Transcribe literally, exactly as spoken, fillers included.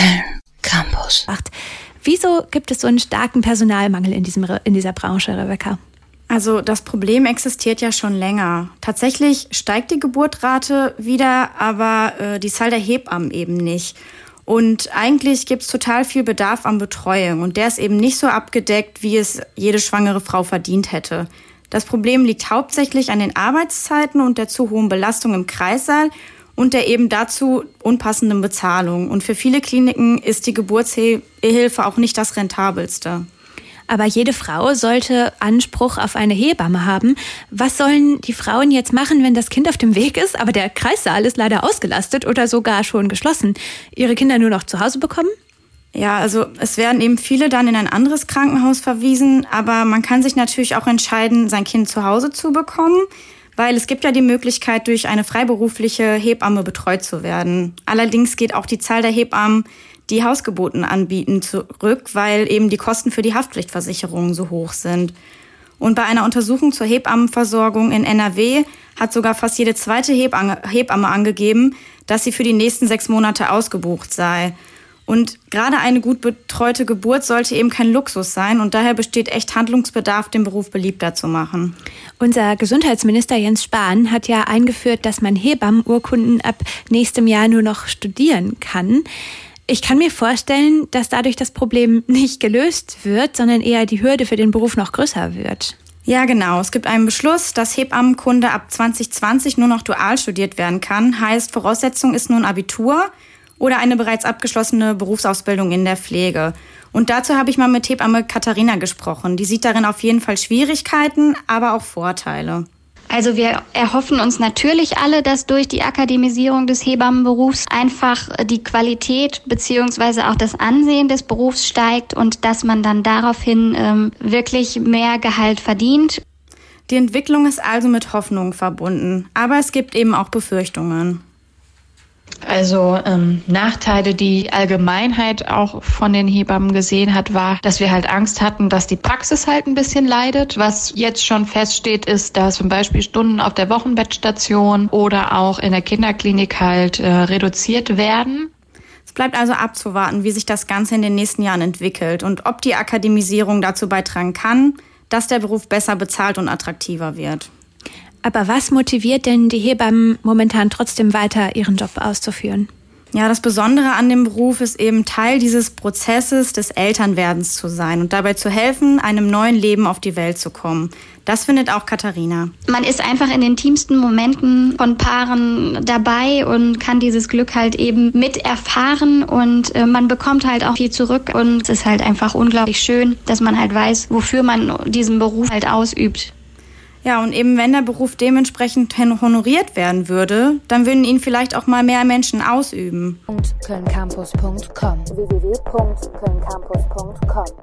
Köln Campus. Wieso gibt es so einen starken Personalmangel in, diesem, in dieser Branche, Rebecca? Also das Problem existiert ja schon länger. Tatsächlich steigt die Geburtenrate wieder, aber äh, die Zahl der Hebammen eben nicht. Und eigentlich gibt es total viel Bedarf an Betreuung. Und der ist eben nicht so abgedeckt, wie es jede schwangere Frau verdient hätte. Das Problem liegt hauptsächlich an den Arbeitszeiten und der zu hohen Belastung im Kreissaal und der eben dazu unpassenden Bezahlung. Und für viele Kliniken ist die Geburtshilfe auch nicht das rentabelste. Aber jede Frau sollte Anspruch auf eine Hebamme haben. Was sollen die Frauen jetzt machen, wenn das Kind auf dem Weg ist, aber der Kreissaal ist leider ausgelastet oder sogar schon geschlossen? Ihre Kinder nur noch zu Hause bekommen? Ja, also es werden eben viele dann in ein anderes Krankenhaus verwiesen, aber man kann sich natürlich auch entscheiden, sein Kind zu Hause zu bekommen, weil es gibt ja die Möglichkeit, durch eine freiberufliche Hebamme betreut zu werden. Allerdings geht auch die Zahl der Hebammen, die Hausgeburten anbieten, zurück, weil eben die Kosten für die Haftpflichtversicherung so hoch sind. Und bei einer Untersuchung zur Hebammenversorgung in N R W hat sogar fast jede zweite Hebamme angegeben, dass sie für die nächsten sechs Monate ausgebucht sei. Und gerade eine gut betreute Geburt sollte eben kein Luxus sein und daher besteht echt Handlungsbedarf, den Beruf beliebter zu machen. Unser Gesundheitsminister Jens Spahn hat ja eingeführt, dass man Hebammenurkunden ab nächstem Jahr nur noch studieren kann. Ich kann mir vorstellen, dass dadurch das Problem nicht gelöst wird, sondern eher die Hürde für den Beruf noch größer wird. Ja, genau. Es gibt einen Beschluss, dass Hebammenkunde ab zwanzig zwanzig nur noch dual studiert werden kann. Heißt, Voraussetzung ist nun Abitur oder eine bereits abgeschlossene Berufsausbildung in der Pflege. Und dazu habe ich mal mit Hebamme Katharina gesprochen. Die sieht darin auf jeden Fall Schwierigkeiten, aber auch Vorteile. Also wir erhoffen uns natürlich alle, dass durch die Akademisierung des Hebammenberufs einfach die Qualität beziehungsweise auch das Ansehen des Berufs steigt und dass man dann daraufhin ähm, wirklich mehr Gehalt verdient. Die Entwicklung ist also mit Hoffnung verbunden, aber es gibt eben auch Befürchtungen. Also ähm, Nachteile, die die Allgemeinheit auch von den Hebammen gesehen hat, war, dass wir halt Angst hatten, dass die Praxis halt ein bisschen leidet. Was jetzt schon feststeht, ist, dass zum Beispiel Stunden auf der Wochenbettstation oder auch in der Kinderklinik halt äh, reduziert werden. Es bleibt also abzuwarten, wie sich das Ganze in den nächsten Jahren entwickelt und ob die Akademisierung dazu beitragen kann, dass der Beruf besser bezahlt und attraktiver wird. Aber was motiviert denn die Hebammen momentan trotzdem weiter, ihren Job auszuführen? Ja, das Besondere an dem Beruf ist eben Teil dieses Prozesses des Elternwerdens zu sein und dabei zu helfen, einem neuen Leben auf die Welt zu kommen. Das findet auch Katharina. Man ist einfach in den intimsten Momenten von Paaren dabei und kann dieses Glück halt eben mit erfahren und äh, man bekommt halt auch viel zurück und es ist halt einfach unglaublich schön, dass man halt weiß, wofür man diesen Beruf halt ausübt. Ja, und eben wenn der Beruf dementsprechend honoriert werden würde, dann würden ihn vielleicht auch mal mehr Menschen ausüben. köln campus punkt com w w w punkt köln campus punkt com